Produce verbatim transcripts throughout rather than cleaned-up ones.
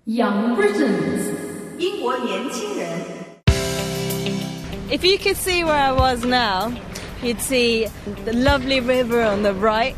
Young Britons, 英国年轻人。 If you could see where I was now, you'd see the lovely river on the right.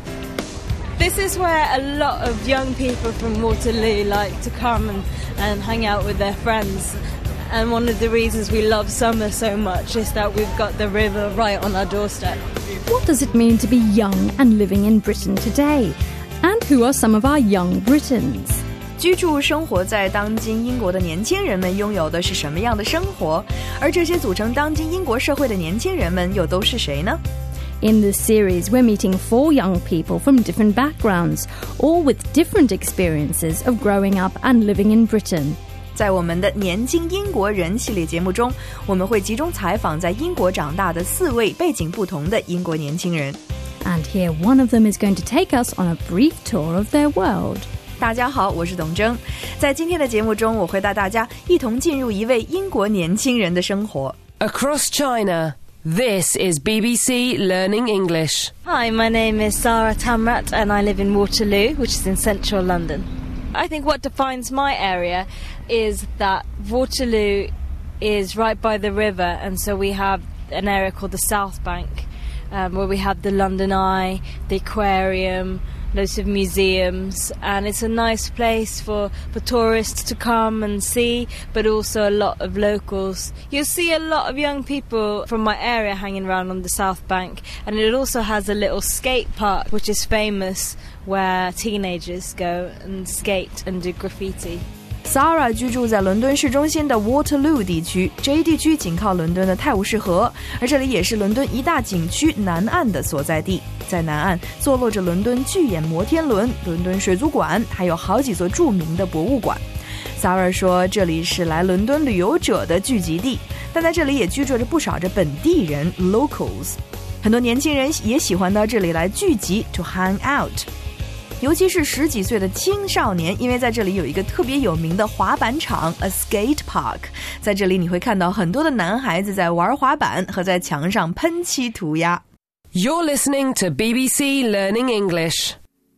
This is where a lot of young people from Waterloo like to come and, and hang out with their friends. And one of the reasons we love summer so much is that we've got the river right on our doorstep. what does it mean to be young and living in Britain today? And who are some of our young Britons? 居住生活在当今英国的年轻人们拥有的是什么样的生活？而这些组成当今英国社会的年轻人们又都是谁呢？ In this series, we're meeting four young people from different backgrounds, all with different experiences of growing up and living in Britain. 在我们的年轻英国人系列节目中，我们会集中采访在英国长大的四位背景不同的英国年轻人。 And here one of them is going to take us on a brief tour of their world. 大家好，我是董铮。在今天的节目中，我会带大家一同进入一位英国年轻人的生活。 Across China, this is B B C Learning English. Hi, my name is Sarah Tamrat and I live in Waterloo, which is in central London. I think what defines my area is that Waterloo is right by the river, and so we have an area called the South Bank, um, where we have the London Eye, the aquarium, loads of museums, and it's a nice place for, for tourists to come and see, but also a lot of locals. You'll see a lot of young people from my area hanging around on the South Bank, and it also has a little skate park which is famous, where teenagers go and skate and do graffiti. Sarah 居住在伦敦市中心的 Waterloo 地区，这一地区紧靠伦敦的泰晤士河，而这里也是伦敦一大景区南岸的所在地。在南岸坐落着伦敦巨眼摩天轮、伦敦水族馆，还有好几座著名的博物馆。Sarah 说这里是来伦敦旅游者的聚集地，但在这里也居住着不少着本地人 locals。 很多年轻人也喜欢到这里来聚集 to hang out，尤其是十几岁的青少年，因为在这里有一个特别有名的滑板场 a skate park， 在这里你会看到很多的男孩子在玩滑板和在墙上喷漆涂鸦。 You're listening to B B C Learning English.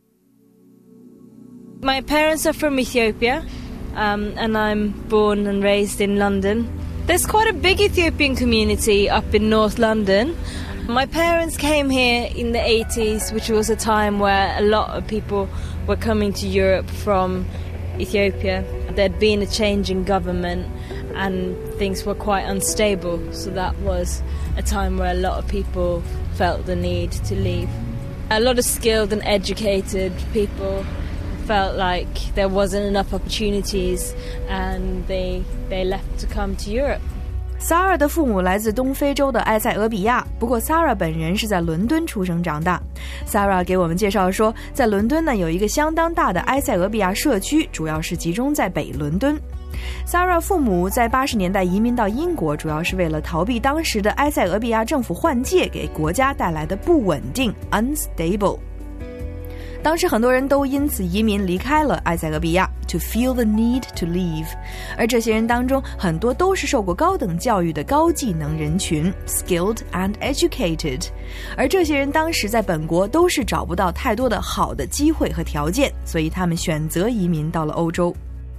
My parents are from Ethiopia, um, and I'm born and raised in London. There's quite a big Ethiopian community up in North London. My parents came here in the eighties, which was a time where a lot of people were coming to Europe from Ethiopia. There'd been a change in government and things were quite unstable, so that was a time where a lot of people felt the need to leave. A lot of skilled and educated people felt like there wasn't enough opportunities and they, they left to come to Europe. Sarah 的父母来自东非洲的埃塞俄比亚，不过 Sarah 本人是在伦敦出生长大。Sarah 给我们介绍说，在伦敦呢有一个相当大的埃塞俄比亚社区，主要是集中在北伦敦。Sarah 父母在八十年代移民到英国，主要是为了逃避当时的埃塞俄比亚政府换届给国家带来的不稳定 unstable。当时很多人都因此移民离开了埃塞俄比亚 to feel the need to leave， 而这些人当中很多都是受过高等教育的高技能人群 skilled and educated， 而这些人当时在本国都是找不到太多的好的机会和条件，所以他们选择移民到了欧洲。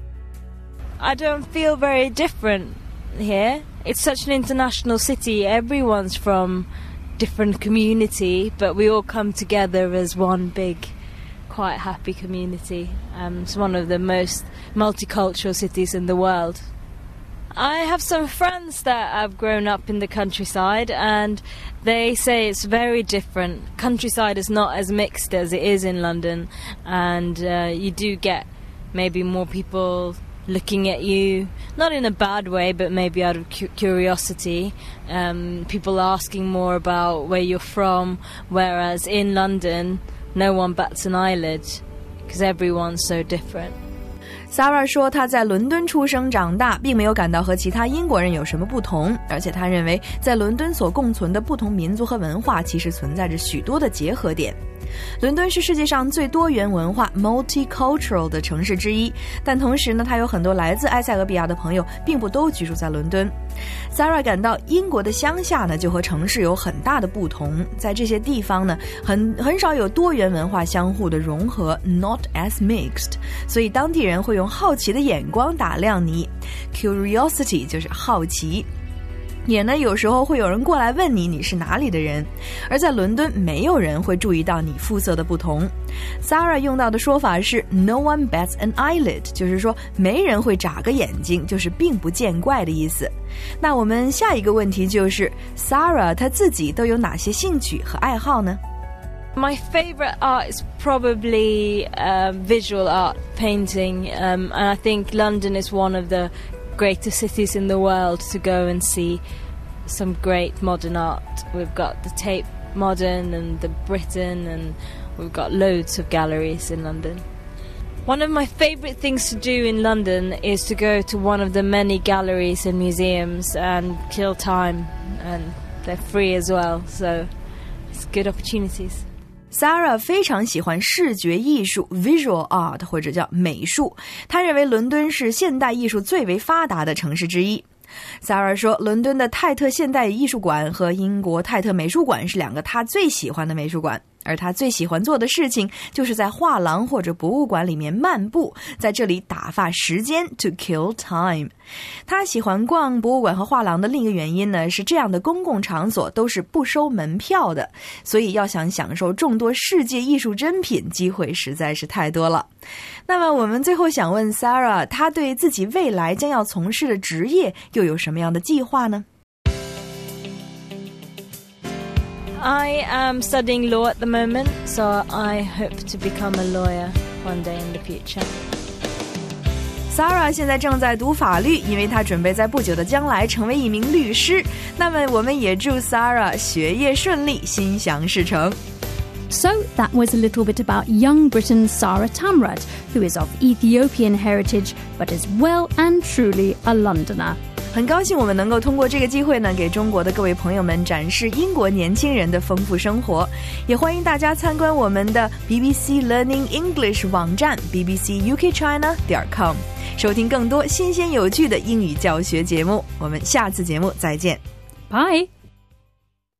I don't feel very different here. It's such an international city. Everyone's from different community, but we all come together as one big quite happy community. Um, it's one of the most multicultural cities in the world. I have some friends that have grown up in the countryside and they say it's very different. Countryside is not as mixed as it is in London, and uh, you do get maybe more people looking at you, not in a bad way, but maybe out of cu- curiosity. Um, people asking more about where you're from, whereas in London no one bats an eyelid because everyone's so different. Sarah 说她在伦敦出生长大，并没有感到和其他英国人有什么不同，而且她认为在伦敦所共存的不同民族和文化其实存在着许多的结合点。 伦敦是世界上最多元文化 multicultural 的城市之一，但同时呢，它有很多来自埃塞俄比亚的朋友并不都居住在伦敦。 Sarah 感到英国的乡下呢就和城市有很大的不同，在这些地方呢很很少有多元文化相互的融合 not as mixed， 所以当地人会用好奇的眼光打量你， curiosity 就是好奇，也呢有时候会有人过来问你你是哪里的人，而在伦敦没有人会注意到你肤色的不同。 Sarah 用到的说法是 no one bats an eyelid， 就是说没人会眨个眼睛，就是并不见怪的意思。那我们下一个问题就是 Sarah 她自己都有哪些兴趣和爱好呢？ My favourite art is probably uh, visual art, painting, um, and I think London is one of the greatest cities in the world to go and see some great modern art. We've got the Tate Modern and the Britain, and we've got loads of galleries in London. One of my favourite things to do in London is to go to one of the many galleries and museums and kill time, and they're free as well, so it's good opportunities. Sarah 非常喜欢视觉艺术 visual art 或者叫美术，她认为伦敦是现代艺术最为发达的城市之一。Sarah 说，伦敦的泰特现代艺术馆和英国泰特美术馆是两个她最喜欢的美术馆，而她最喜欢做的事情就是在画廊或者博物馆里面漫步，在这里打发时间 to kill time。 她喜欢逛博物馆和画廊的另一个原因呢，是这样的公共场所都是不收门票的，所以要想享受众多世界艺术珍品，机会实在是太多了。那么我们最后想问 Sarah， 她对自己未来将要从事的职业又有什么样的计划呢？ I am studying law at the moment, so I hope to become a lawyer one day in the future. Sarah 现在正在读法律，因为她准备在不久的将来成为一名律师。那么我们也祝 Sarah 学业顺利，心想事成。 So that was a little bit about young Britain's Sarah Tamrat, who is of Ethiopian heritage but is well and truly a Londoner. 很高兴我们能够通过这个机会呢，给中国的各位朋友们展示英国年轻人的丰富生活。也欢迎大家参观我们的 B B C Learning English 网站 b b c u k china 点 com， 收听更多新鲜有趣的英语教学节目。我们下次节目再见。 Bye!